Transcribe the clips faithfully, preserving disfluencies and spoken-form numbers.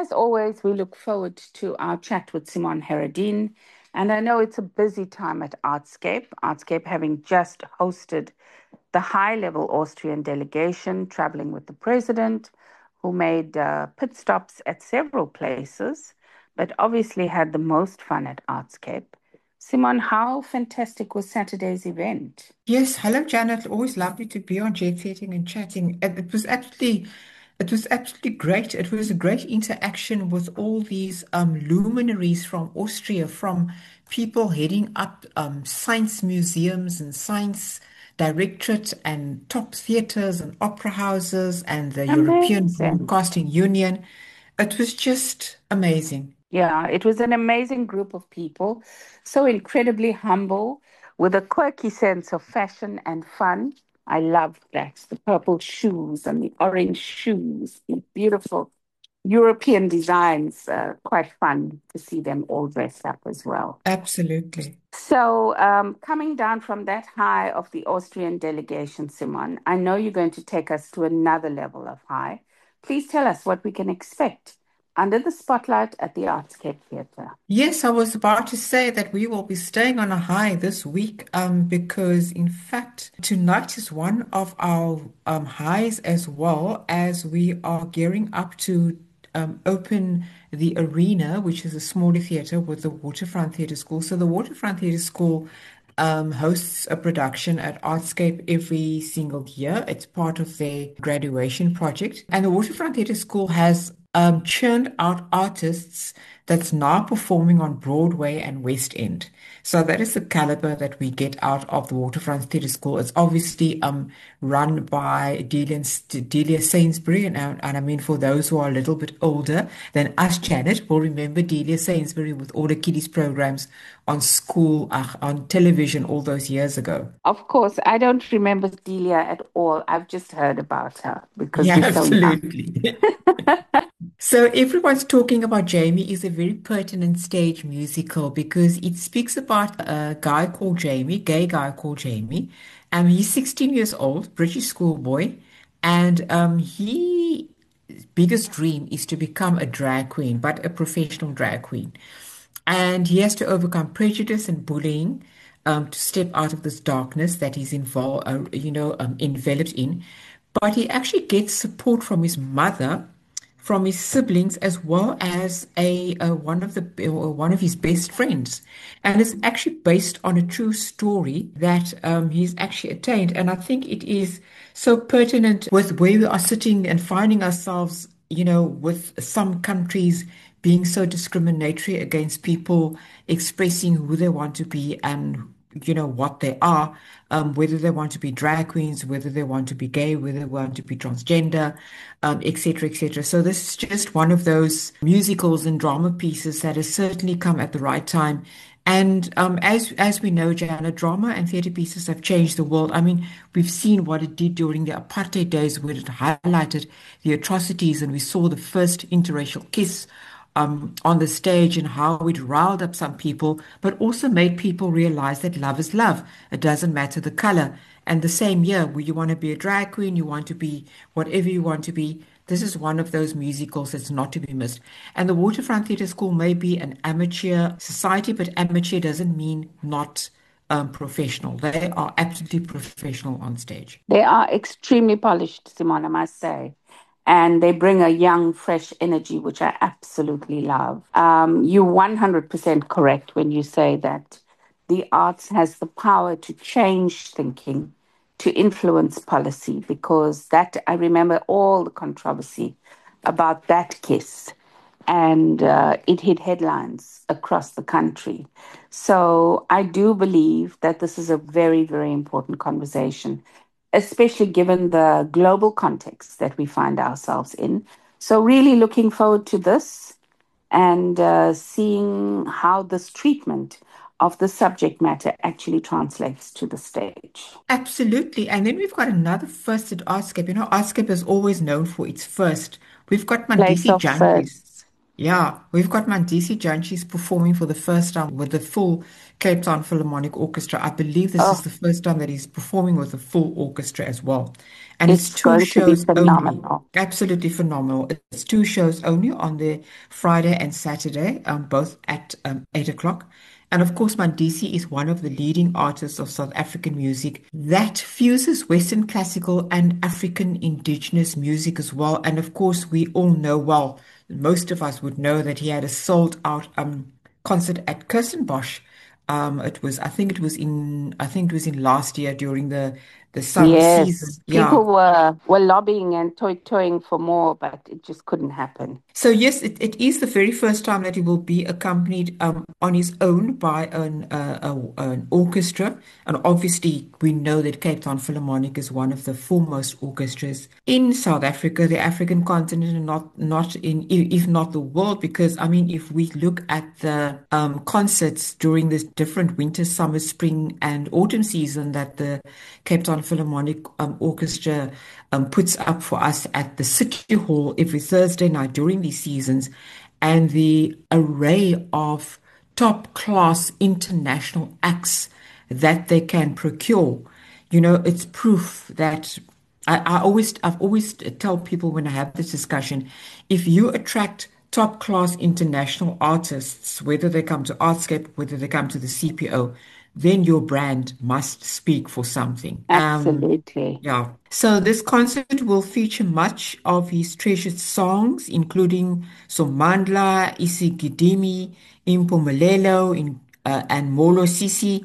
as always, we look forward to our chat with Simon Herodin. And I know it's a busy time at Artscape, Artscape having just hosted the high level Austrian delegation traveling with the president, who made uh, pit stops at several places, but obviously had the most fun at Artscape. Simon, how fantastic was Saturday's event? Yes, hello Janet. Always lovely to be on Jet Setting and chatting. It, it was absolutely, it was absolutely great. It was a great interaction with all these um, luminaries from Austria, from people heading up um, science museums and science directorate and top theaters and opera houses and the European Amazing. Broadcasting Union. It was just amazing. Yeah, it was an amazing group of people, so incredibly humble, with a quirky sense of fashion and fun. I loved that. The purple shoes and the orange shoes, the beautiful European designs. Uh, quite fun to see them all dressed up as well. Absolutely. So, um, coming down from that high of the Austrian delegation, Simon, I know you're going to take us to another level of high. Please tell us what we can expect under the spotlight at the Artscape Theatre. Yes, I was about to say that we will be staying on a high this week, um, because in fact, tonight is one of our um, highs as well as we are gearing up to um, open the arena, which is a smaller theatre with the Waterfront Theatre School. So the Waterfront Theatre School um, hosts a production at Artscape every single year. It's part of their graduation project. And the Waterfront Theatre School has um, churned out artists that's now performing on Broadway and West End. So that is the caliber that we get out of the Waterfront Theatre School. It's obviously um, run by Delia, Delia Sainsbury. And, uh, and I mean, for those who are a little bit older than us, Janet, will remember Delia Sainsbury with all the kiddies programs on school, uh, on television all those years ago. Of course, I don't remember Delia at all. I've just heard about her because Yeah, we're so young. absolutely. So everyone's talking about Jamie is a very pertinent stage musical because it speaks about a guy called Jamie, gay guy called Jamie. Um, he's sixteen years old, British schoolboy, and um, he biggest dream is to become a drag queen, but a professional drag queen. And he has to overcome prejudice and bullying um, to step out of this darkness that he's involved, uh, you know, um, enveloped in. But he actually gets support from his mother, from his siblings, as well as a uh, one of the uh, one of his best friends, and it's actually based on a true story that um, he's actually attained. And I think it is so pertinent with where we are sitting and finding ourselves, you know, with some countries being so discriminatory against people expressing who they want to be and you know what they are, um, whether they want to be drag queens, whether they want to be gay, whether they want to be transgender, um, et cetera, et cetera. So this is just one of those musicals and drama pieces that has certainly come at the right time. And um, as as we know, Jana, drama and theatre pieces have changed the world. I mean, we've seen what it did during the apartheid days, where it highlighted the atrocities, and we saw the first interracial kiss um, on the stage and how it riled up some people, but also made people realize that love is love. It doesn't matter the color. And the same year, where you want to be a drag queen, you want to be whatever you want to be. This is one of those musicals that's not to be missed. And the Waterfront Theatre School may be an amateur society, but amateur doesn't mean not um, professional. They are absolutely professional on stage. They are extremely polished, Simone, I must say. And they bring a young, fresh energy, which I absolutely love. Um, you're one hundred percent correct when you say that the arts has the power to change thinking, to influence policy, because that, I remember all the controversy about that kiss, and uh, it hit headlines across the country. So I do believe that this is a very, very important conversation, especially given the global context that we find ourselves in. So, really looking forward to this and uh, seeing how this treatment of the subject matter actually translates to the stage. Absolutely. And then we've got another first at Artscape. You know, Artscape is always known for its first. We've got Place Mandisi of Jantjies. firsts. Yeah, we've got Mandisi Janchis performing for the first time with the full Cape Town Philharmonic Orchestra. I believe this is Oh, the first time that he's performing with a full orchestra as well. And it's it's two going to be shows only. phenomenal. Absolutely phenomenal. It's two shows only on the Friday and Saturday, um, both at um, eight o'clock. And of course, Mandisi is one of the leading artists of South African music that fuses Western classical and African indigenous music as well. And of course, we all know well, most of us would know that he had a sold out um, concert at Kirstenbosch. Um, it was, I think it was in, I think it was in last year during the the summer season. Yes, Yeah, people were were lobbying and toy-toying for more, but it just couldn't happen. so yes, it, it is the very first time that he will be accompanied um, on his own by an uh, a, an orchestra, and obviously we know that Cape Town Philharmonic is one of the foremost orchestras in South Africa, the African continent, and not not in if not the world. Because I mean, if we look at the um, concerts during this different winter, summer, spring, and autumn season that the Cape Town Philharmonic um, Orchestra um, puts up for us at the City Hall every Thursday night during these seasons, and the array of top class international acts that they can procure. You know, it's proof that I, I always, I've always tell people when I have this discussion, if you attract top class international artists, whether they come to Artscape, whether they come to the C P O, then your brand must speak for something. Um, Absolutely. yeah. So this concert will feature much of his treasured songs, including Somandla, Isigidimi, Impumelelo, in, uh, and Molo Sisi.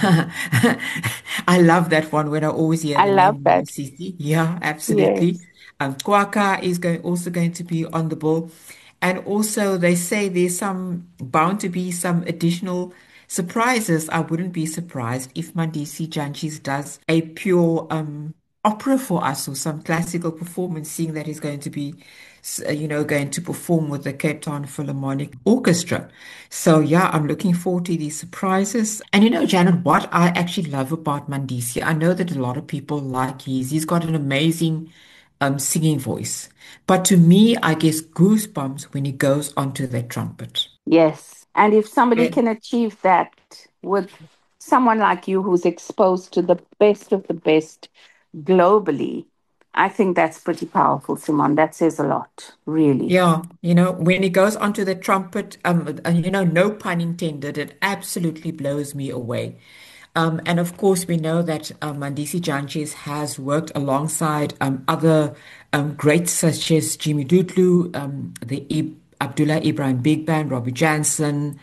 I love that one when I always hear I the love name Molo that. Sisi. Yeah, absolutely. Yes. Um, Kwaka is going, also going to be on the bill. And also, they say there's some bound to be some additional surprises. I wouldn't be surprised if Mandisi Janchis does a pure um, opera for us or some classical performance, seeing that he's going to be, s- uh, you know, going to perform with the Cape Town Philharmonic Orchestra. So, yeah, I'm looking forward to these surprises. And, you know, Janet, what I actually love about Mandisi, I know that a lot of people like his, he's got an amazing um, singing voice. But to me, I guess goosebumps when he goes onto that trumpet. Yes. And if somebody Yeah. can achieve that with someone like you who's exposed to the best of the best globally, I think that's pretty powerful, Simon. That says a lot, really. Yeah, you know, when he goes onto the trumpet, um, uh, you know, no pun intended, it absolutely blows me away. Um, and of course, we know that um, Mandisi Janchis has worked alongside um, other um, greats such as Jimmy Dutlu, um, the I Abdullah Ibrahim Big Band, Robbie Jansen,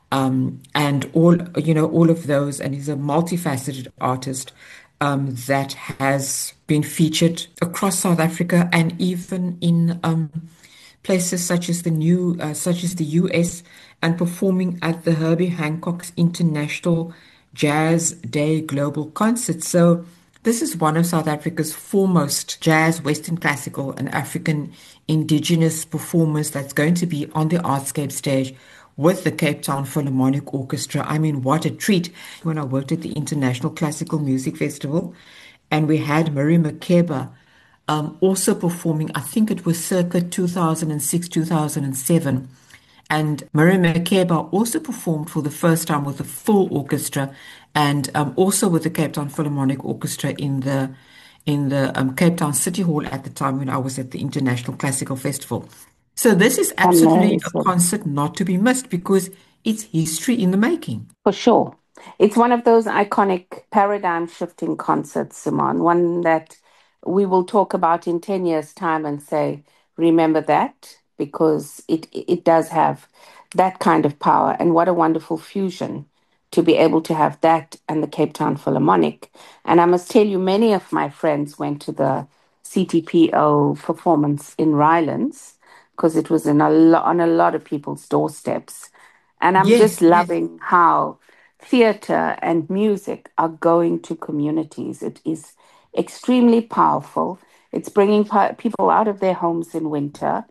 um, and all, you know, all of those. And he's a multifaceted artist um, that has been featured across South Africa and even in um, places such as the new, uh, such as the U S, and performing at the Herbie Hancock's International Jazz Day Global Concert. So this is one of South Africa's foremost jazz, Western classical, and African indigenous performers that's going to be on the Artscape stage with the Cape Town Philharmonic Orchestra. I mean, what a treat. When I worked at the International Classical Music Festival, and we had Murray Makeba um, also performing, I think it was circa two thousand six, two thousand seven. And Murray Makeba also performed for the first time with a full orchestra and um, also with the Cape Town Philharmonic Orchestra in the in the um, Cape Town City Hall at the time when I was at the International Classical Festival. So this is absolutely a Amazing. concert not to be missed because it's history in the making. For sure. It's one of those iconic paradigm shifting concerts, Simon, one that we will talk about in ten years' time and say, remember that, because it, it does have that kind of power. And what a wonderful fusion to be able to have that and the Cape Town Philharmonic. And I must tell you, many of my friends went to the C T P O performance in Rylands because it was in a lo- on a lot of people's doorsteps. And I'm just Yes, yes. loving how theater and music are going to communities. It is extremely powerful. It's bringing pa- people out of their homes in winter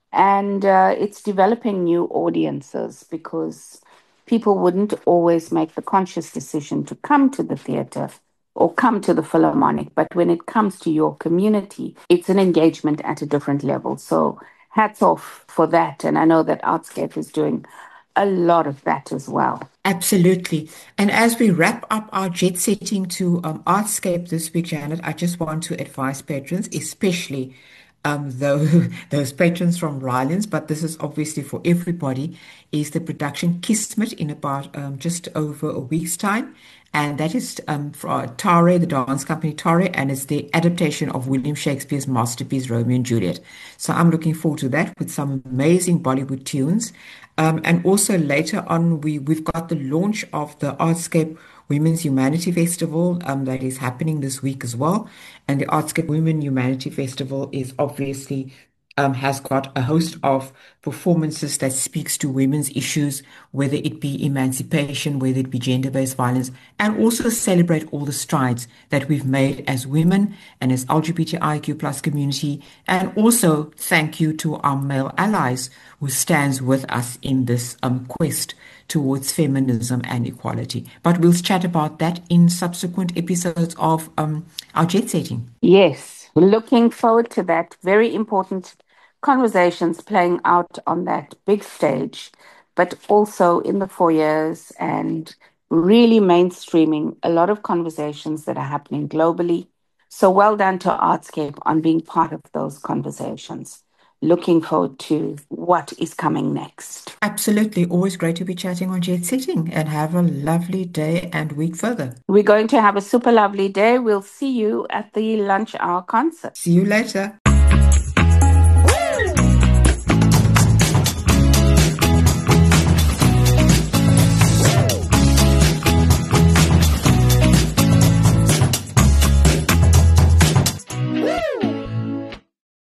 and uh, it's developing new audiences because people wouldn't always make the conscious decision to come to the theater or come to the Philharmonic. But when it comes to your community, it's an engagement at a different level. So hats off for that. And I know that Artscape is doing a lot of that as well. Absolutely. And as we wrap up our jet setting to um, Artscape this week, Janet, I just want to advise patrons, especially um, though, those patrons from Rylands, but this is obviously for everybody, is the production Kismet in about um, just over a week's time. And that is um, for uh, Tare, the dance company Tare, and it's the adaptation of William Shakespeare's masterpiece, Romeo and Juliet. So I'm looking forward to that with some amazing Bollywood tunes. Um, and also later on, we, we've got the launch of the Artscape Women's Humanity Festival um, that is happening this week as well. And the Artscape Women Humanity Festival is obviously um, has got a host of performances that speaks to women's issues, whether it be emancipation, whether it be gender-based violence, and also celebrate all the strides that we've made as women and as L G B T I Q plus community. And also thank you to our male allies who stands with us in this um, quest towards feminism and equality. But we'll chat about that in subsequent episodes of um, our jet setting. Yes, looking forward to that. Very important conversations playing out on that big stage, but also in the foyers and really mainstreaming a lot of conversations that are happening globally. So well done to Artscape on being part of those conversations. Looking forward to what is coming next. Absolutely. Always great to be chatting on jet setting and have a lovely day and week further. We're going to have a super lovely day. We'll see you at the lunch hour concert. See you later.